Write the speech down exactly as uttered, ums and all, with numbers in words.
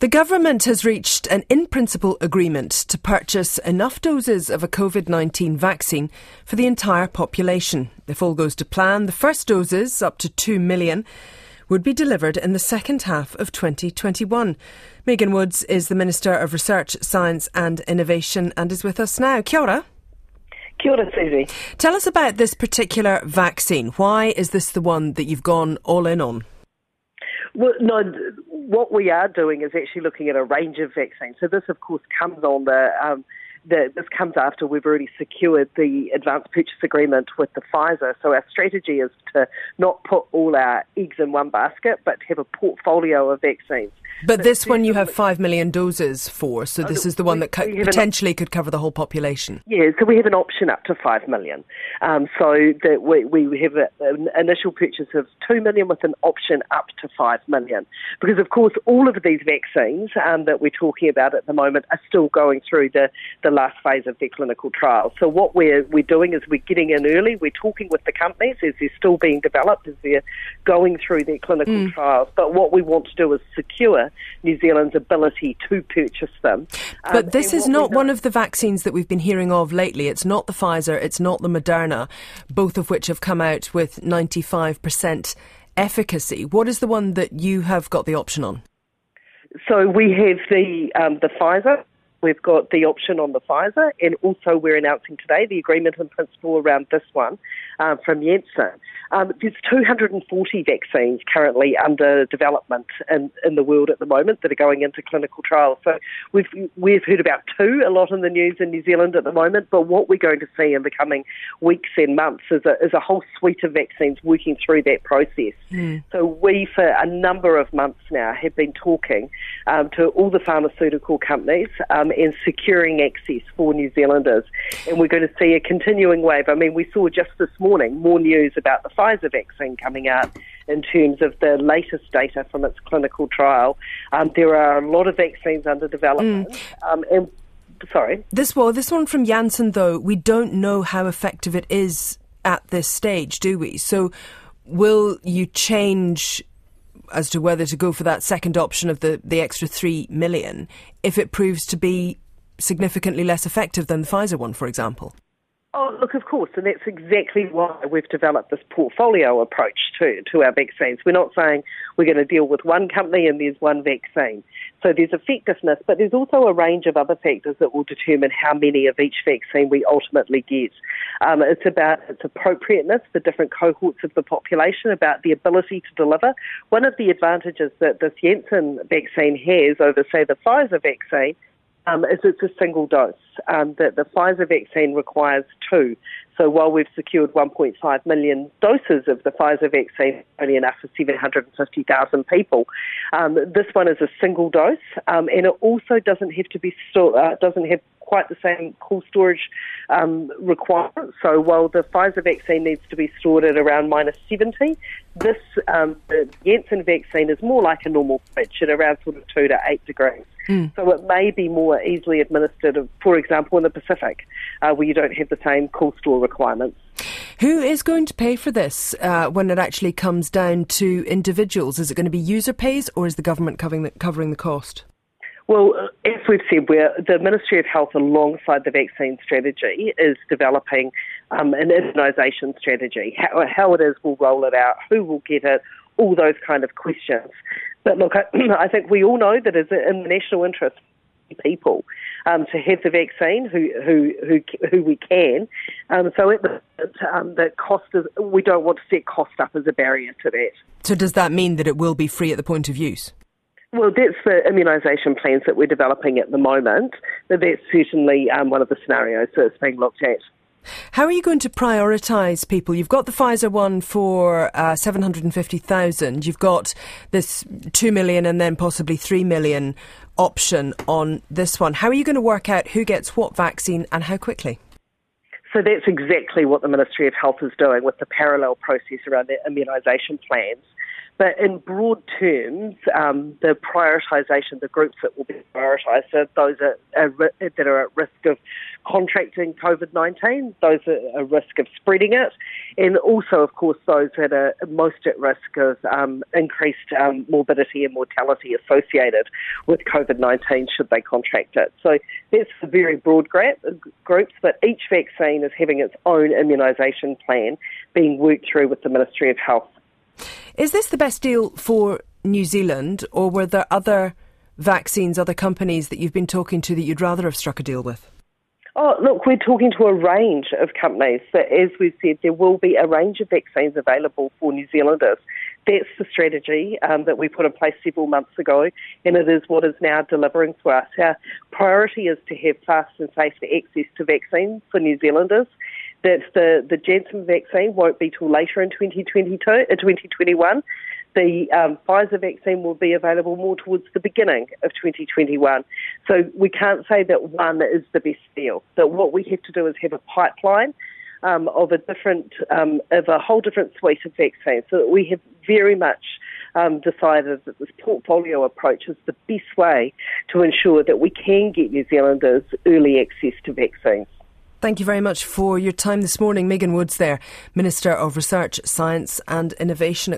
The government has reached an in-principle agreement to purchase enough doses of a COVID nineteen vaccine for the entire population. If all goes to plan, the first doses, up to two million, would be delivered in the second half of twenty twenty-one. Megan Woods is the Minister of Research, Science and Innovation and is with us now. Kia ora. Kia ora, Susie. Tell us about this particular vaccine. Why is this the one that you've gone all in on? Well, no, what we are doing is actually looking at a range of vaccines. So this, of course, comes on the, um, the this comes after we've already secured the advance purchase agreement with the Pfizer. So our strategy is to not put all our eggs in one basket, but to have a portfolio of vaccines. But so this one you have five million doses for, so this is the one that co- potentially an, could cover the whole population. Yeah, so we have an option up to five million. Um, so that we, we have a, an initial purchase of two million with an option up to five million. Because, of course, all of these vaccines um, that we're talking about at the moment are still going through the, the last phase of their clinical trials. So what we're, we're doing is we're getting in early, we're talking with the companies as they're still being developed, as they're going through their clinical mm. trials. But what we want to do is secure New Zealand's ability to purchase them. But um, this is not one of the vaccines that we've been hearing of lately. It's not the Pfizer, it's not the Moderna, both of which have come out with ninety-five percent efficacy. What is the one that you have got the option on? So we have the um, the Pfizer. We've got the option on the Pfizer, and also we're announcing today the agreement in principle around this one um, from Janssen. Um, there's two hundred forty vaccines currently under development in, in the world at the moment that are going into clinical trials. So we've we've heard about two, a lot in the news in New Zealand at the moment, but what we're going to see in the coming weeks and months is a, is a whole suite of vaccines working through that process. Mm. So we, for a number of months now, have been talking um, to all the pharmaceutical companies um, and securing access for New Zealanders. And we're going to see a continuing wave. I mean, we saw just this morning more news about the Pfizer vaccine coming out in terms of the latest data from its clinical trial. Um, there are a lot of vaccines under development. Mm. Um, and sorry, this well, this one from Janssen, though, we don't know how effective it is at this stage, do we? So, will you change as to whether to go for that second option of the, the extra three million if it proves to be significantly less effective than the Pfizer one, for example? Oh, look, of course, and that's exactly why we've developed this portfolio approach to, to our vaccines. We're not saying we're going to deal with one company and there's one vaccine. So there's effectiveness, but there's also a range of other factors that will determine how many of each vaccine we ultimately get. Um, it's about its appropriateness for different cohorts of the population, about the ability to deliver. One of the advantages that this Janssen vaccine has over, say, the Pfizer vaccine Um, is it's a single dose. Um, the, the Pfizer vaccine requires two. So while we've secured one point five million doses of the Pfizer vaccine, only enough for seven hundred fifty thousand people, um, this one is a single dose, um, and it also doesn't have to be sto- uh, doesn't have quite the same cool storage um, requirements. So while the Pfizer vaccine needs to be stored at around minus seventy, this um, the Janssen vaccine is more like a normal fridge at around sort of two to eight degrees. Mm. So it may be more easily administered, for example, in the Pacific, uh, where you don't have the same cool store requirements. Who is going to pay for this uh, when it actually comes down to individuals? Is it going to be user pays, or is the government covering the, covering the cost? Well, as we've said, we're, the Ministry of Health, alongside the vaccine strategy, is developing um, an immunisation strategy. How, how it is, we'll roll it out, who will get it, all those kind of questions. But look, I, I think we all know that it's in the national interest of people um, to have the vaccine who who who, who we can. Um, so at the, um, the cost is, we don't want to set cost up as a barrier to that. So does that mean that it will be free at the point of use? Well, that's the immunisation plans that we're developing at the moment, but that's certainly um, one of the scenarios that's being looked at. How are you going to prioritise people? You've got the Pfizer one for uh, seven hundred fifty thousand. You've got this two million and then possibly three million option on this one. How are you going to work out who gets what vaccine and how quickly? So that's exactly what the Ministry of Health is doing with the parallel process around their immunisation plans. But in broad terms, um, the prioritisation, the groups that will be prioritised are those are, are, that are at risk of contracting COVID nineteen, those are at risk of spreading it, and also, of course, those that are most at risk of um, increased um, morbidity and mortality associated with COVID nineteen should they contract it. So that's a very broad gra- groups, but each vaccine is having its own immunisation plan being worked through with the Ministry of Health. Is this the best deal for New Zealand, or were there other vaccines, other companies that you've been talking to that you'd rather have struck a deal with? Oh, look, we're talking to a range of companies, but as we've said, there will be a range of vaccines available for New Zealanders. That's the strategy um, that we put in place several months ago, and it is what is now delivering for us. Our priority is to have fast and safe access to vaccines for New Zealanders. That the, the Janssen vaccine won't be till later in twenty twenty-two, uh, twenty twenty-one. The um, Pfizer vaccine will be available more towards the beginning of twenty twenty-one. So we can't say that one is the best deal. That what we have to do is have a pipeline um, of a different, um, of a whole different suite of vaccines, so that we have very much um, decided that this portfolio approach is the best way to ensure that we can get New Zealanders early access to vaccines. Thank you very much for your time this morning. Megan Woods there, Minister of Research, Science and Innovation at